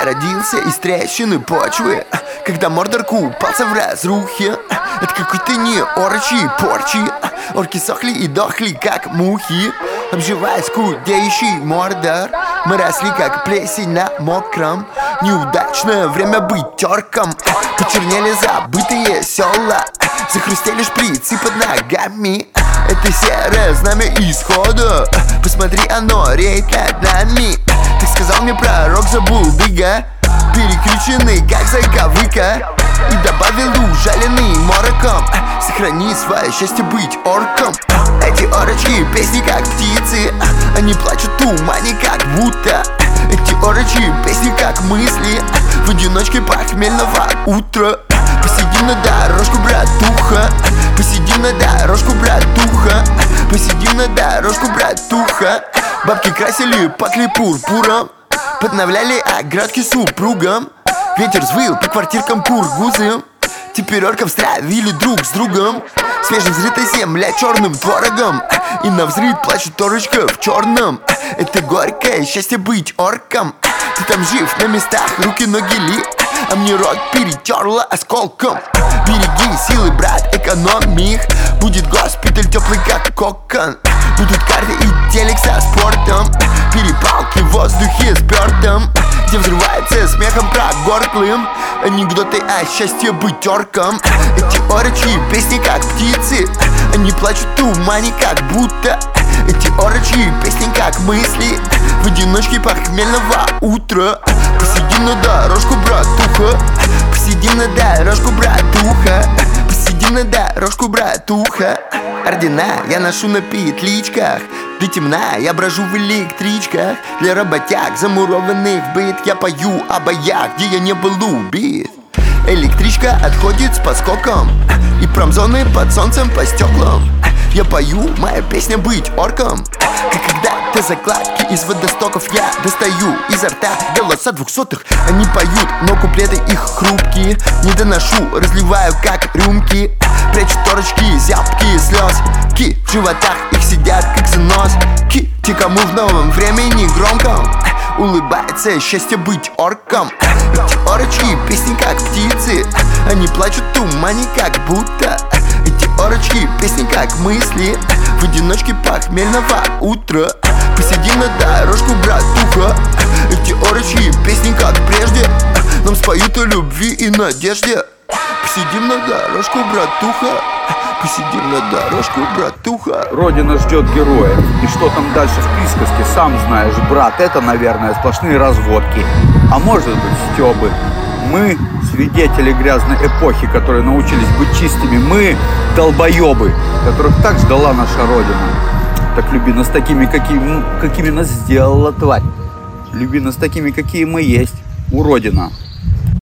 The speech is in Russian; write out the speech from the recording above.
Я родился из трещины почвы, когда Мордор купался в разрухе. Это какой-то не орочий порчи. Орки сохли и дохли, как мухи. Обживаясь худеющий Мордор, мы росли, как плесень на мокром. Неудачное время быть орком. Почернели забытые села, захрустели шприцы под ногами. Это серое знамя исхода. Посмотри, оно реет над нами. Так сказал мне пророк Забулдыга, перекрученный, как зайка-выка. И добавил ужаленный мороком: сохрани свое счастье быть орком. Эти орочьи песни, как птицы, они плачут в тумане, как будто. Эти орочьи песни, как мысли в одиночке похмельного утра. Посидим на дорожку, братуха. Посидим на дорожку, братуха. Посидим на дорожку, братуха. Бабки красили пакли пурпуром, подновляли оградки супругам. Ветер взвыл по квартиркам кургузы. Теперь орков стравили друг с другом. Свежевзрытая земля черным творогом, и навзрыд плачет орочка в черном. Это горькое счастье быть орком. Ты там жив на местах, руки, ноги ли, а мне рот перетерла осколком. Береги силы, брат, экономи их. Будет госпиталь теплый, как кокон. Будут карты и телек со спортом, перепалки в воздухе с бёрдом, где взрывается смехом прогорклым анекдоты о счастье быть орком. Эти орочьи песни, как птицы, они плачут в тумане, как будто. Эти орочьи песни, как мысли в одиночке похмельного утра. Посидим на дорожку, братуха. Посидим на дорожку, братуха. Посидим на дорожку, братуха. Ордена я ношу на петличках. До темна я брожу в электричках. Для работяг, замурованных в быт, я пою о боях, где я не был убит. Электричка отходит с подскоком, и промзоны под солнцем по стеклам. Я пою, моя песня быть орком. Как когда-то закладки из водостоков я достаю изо рта голоса двухсотых. Они поют, но куплеты их хрупкие. Не доношу, разливаю как рюмки. Прячу торочки, зябкие слезки в животах их сидят, как заноски. Те, кому в новом времени громком улыбается счастье быть орком. Эти орочьи песни, как птицы, они плачут в тумане, как будто. Эти орочьи песни, как мысли в одиночке похмельного утра. Посидим на дорожку, братуха. Эти орочьи песни, как прежде, нам споют о любви и надежде. Посидим на дорожку, братуха. Посидим на дорожку, братуха. Родина ждет героев. И что там дальше в присказке, сам знаешь, брат. Это, наверное, сплошные разводки. А может быть, стёбы. Мы свидетели грязной эпохи, которые научились быть чистыми. Мы долбоебы, которых так ждала наша Родина. Так люби нас такими, какими нас сделала тварь. Люби нас такими, какие мы есть. Уродина.